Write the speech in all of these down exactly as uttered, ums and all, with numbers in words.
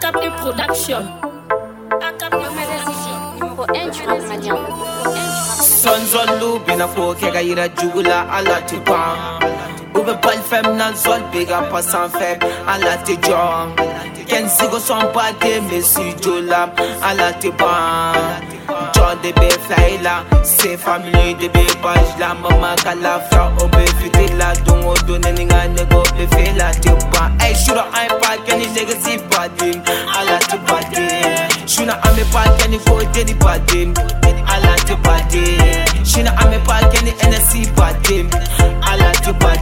Akapé Production. Akapé Production. Numéro un du rap malien. Sonzolu bina fo kega ira jugula ala tipa. Ube bal fem nan zol bega pasan fem ala te jong. Ken sigo son pate mesi jola ala tipa. John de be flyla, se family de be page la mama kala fra obe fitila dongo done ninga nego be fela tipa. Hey shura I'm back any nigga see body ala tipa. Shuna ame back any for dedi body ala tipa. Shina ame back any N S C body ala tipa.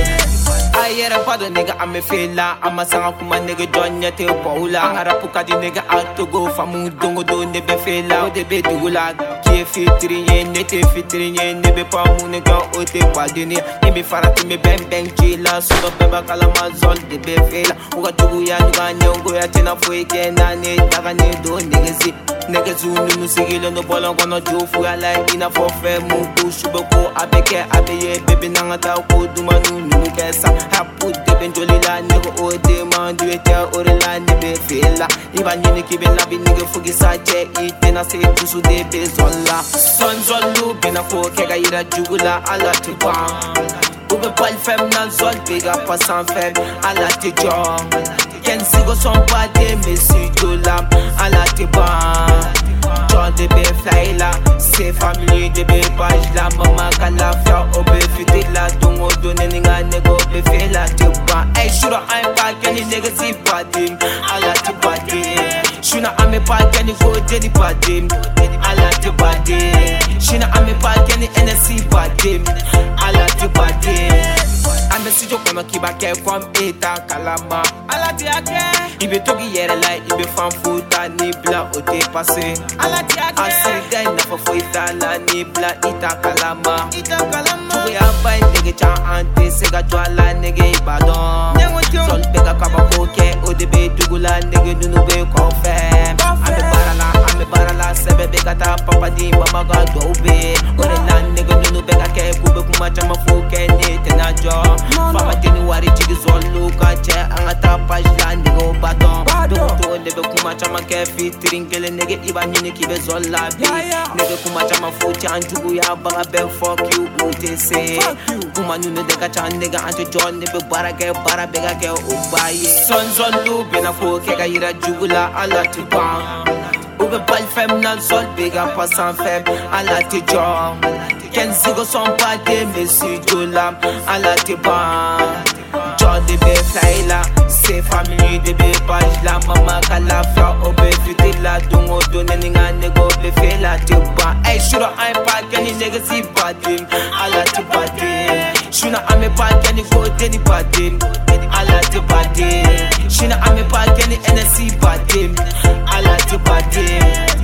Ayera pado nigga ame fela ama sanga kuma nigga donya te paula harapu kadi nigga atogo famu dongo do nebe fela o debe dugula kie fitri yene te fitri yene be pamu nigga o te padini nebe farati me bang bang jila so beba kala mazol debe fela uga dugu ya nuga nyongo ya tena fueke na ne daga ne do nigga si nigga zunu musigilo no bolon kono jofu ya like ina for fe mu kushubo ko abeke abeye bebe nangata ko dumanu nu kesa hapu debe njolila nego o de man du ete orela nebe fela iba nyini kibe labi nige fugi sache ite na se tusu debe zola sonzolu bina fo kega ira jugula ala tipa. Ube bal fem nan zol bega pasan fem ala te jong. Ken sigo son pate mesi jola ala tipa. John de be flyla, se family de be page la mama kala fra obe fitila dongo done ninga nego be fela tipa. Hey shura I'm back any nigga see body ala tipa. Shuna ame back any for dedi body ala tipa. Shina ame back any N S C body ala tipa. Ame si jo kono kiba ke from eta kalama ala tiake. Ibe togi yere like ibe fan futa ni bla o te passe ala tiake. Asida ina fo fo itala ni bla ita kalama ita kalama. Tuwe abai nege cha ante sega jwala nege ibadon. Sol pega kaba koke o debe dugula nege dunu be konfem. Ame barala ame barala sebe bega ta papa di mama ga dobe. Ore na nege dunu bega ke kube kuma chama fuke ne tena jo. Fama teni wari jigi zolu kache angata pajla nego baton. Doto nebe kuma chama ke fitiringele nege iba nyini kibe zola bi. Nege kuma chama fuche anjugu ya baga be fuck you ute se. Kuma nune deka chan nega anjo john nebe bara ke bara bega ke ubaye. Sonzolu bina fo kega ira jugula ala tipa. Ube bal fem nan zol bega pasan fem ala te jong. Ken sigo son pate mesi jola ala tipa. John de be flyla, se family de be page la mama kala fra obe fitila dongo done ninga nego be fela tipa. Hey shura I'm back any nigga see body ala tipa. Shuna ame back any for dedi body ala tipa. Shina ame back any N S C body ala tipa.